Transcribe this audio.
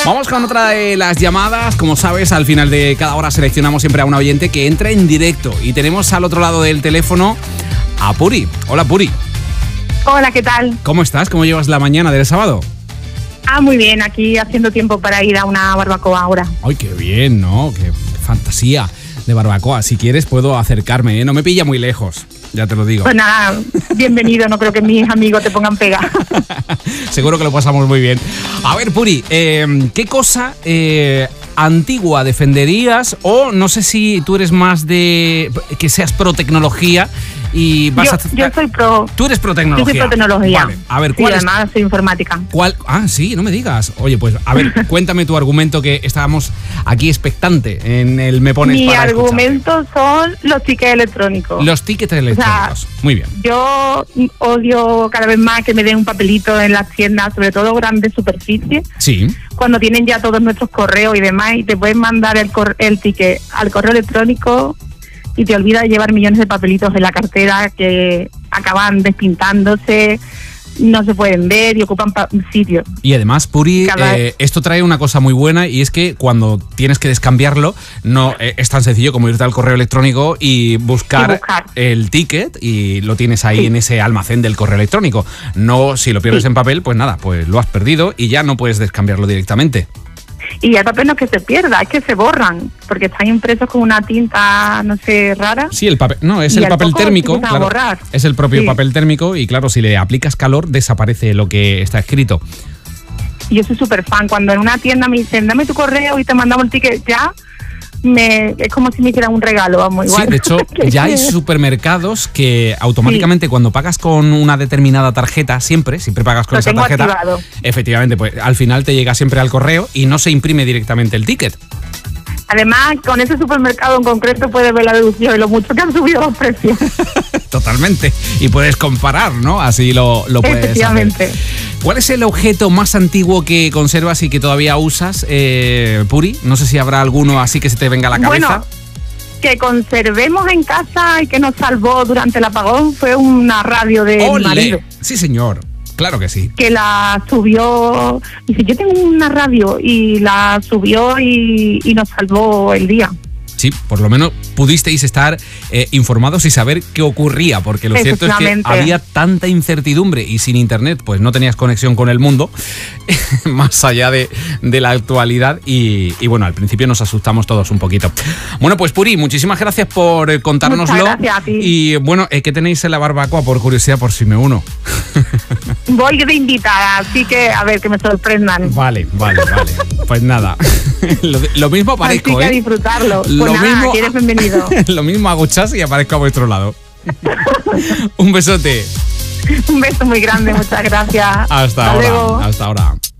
Vamos con otra de las llamadas. Como sabes, al final de cada hora seleccionamos siempre a un oyente que entra en directo. Y tenemos al otro lado del teléfono a Puri. Hola, Puri. Hola, ¿qué tal? ¿Cómo estás? ¿Cómo llevas la mañana del sábado? Muy bien, aquí haciendo tiempo para ir a una barbacoa ahora. Ay, qué bien, ¿no? Qué fantasía de barbacoa. Si quieres puedo acercarme, ¿eh? No me pilla muy lejos, ya te lo digo. Pues nada, bienvenido, no creo que mis amigos te pongan pega. Seguro que lo pasamos muy bien. A ver, Puri, ¿qué cosa antigua defenderías? O no sé si tú eres más de que seas pro tecnología y vas yo soy pro. Tú eres pro tecnología. Yo soy pro tecnología. Vale. A ver, sí, ¿cuál además soy informática. ¿Cuál? Ah, sí, no me digas. Oye, pues a ver, cuéntame tu argumento, que estábamos aquí expectante en el Me Pones Mi para argumento son los tickets electrónicos. Los tickets electrónicos. O sea, muy bien. Yo odio cada vez más que me den un papelito en las tiendas, sobre todo grandes superficies. Sí. Cuando tienen ya todos nuestros correos y demás, y te pueden mandar el ticket al correo electrónico y te olvidas de llevar millones de papelitos en la cartera que acaban despintándose, no se pueden ver y ocupan sitio. Y además, Puri, esto trae una cosa muy buena, y es que cuando tienes que descambiarlo, no es tan sencillo como irte al correo electrónico y buscar el ticket, y lo tienes ahí en ese almacén del correo electrónico. No, si lo pierdes en papel, pues nada, pues lo has perdido y ya no puedes descambiarlo directamente. Y el papel no es que se pierda, es que se borran, porque están impresos con una tinta, no sé, rara. Sí, el papel, no, es el papel térmico, claro, es el propio papel térmico, y claro, si le aplicas calor desaparece lo que está escrito. Y yo soy súper fan, cuando en una tienda me dicen, dame tu correo y te mandamos el ticket ya, es como si me hicieran un regalo, vamos, igual. Sí, de hecho, ya hay supermercados que automáticamente cuando pagas con una determinada tarjeta, siempre pagas con esa tarjeta, activado. Efectivamente, pues al final te llega siempre al correo y no se imprime directamente el ticket. Además, con ese supermercado en concreto puedes ver la deducción y lo mucho que han subido los precios. Totalmente. Y puedes comparar, ¿no? Así lo puedes Efectivamente. hacer. ¿Cuál es el objeto más antiguo que conservas y que todavía usas, Puri? No sé si habrá alguno así que se te venga a la cabeza. Bueno, que conservemos en casa y que nos salvó durante el apagón fue una radio de mi marido. Sí, señor. Claro que sí. Que la subió, dice, yo tengo una radio, y la subió y nos salvó el día. Sí, por lo menos pudisteis estar informados y saber qué ocurría, porque lo cierto es que había tanta incertidumbre y sin internet pues no tenías conexión con el mundo, más allá de la actualidad, y bueno, al principio nos asustamos todos un poquito. Bueno, pues Puri, muchísimas gracias por contárnoslo. Muchas gracias a ti. Y bueno, ¿qué tenéis en la barbacoa, por curiosidad, por si me uno? Voy de invitada, así que a ver, que me sorprendan. Vale. Pues nada, lo mismo aparezco, así que a disfrutarlo. Pues nada, mismo, aquí eres bienvenido. Lo mismo hago chas y aparezco a vuestro lado. Un besote. Un beso muy grande, muchas gracias. Hasta ahora.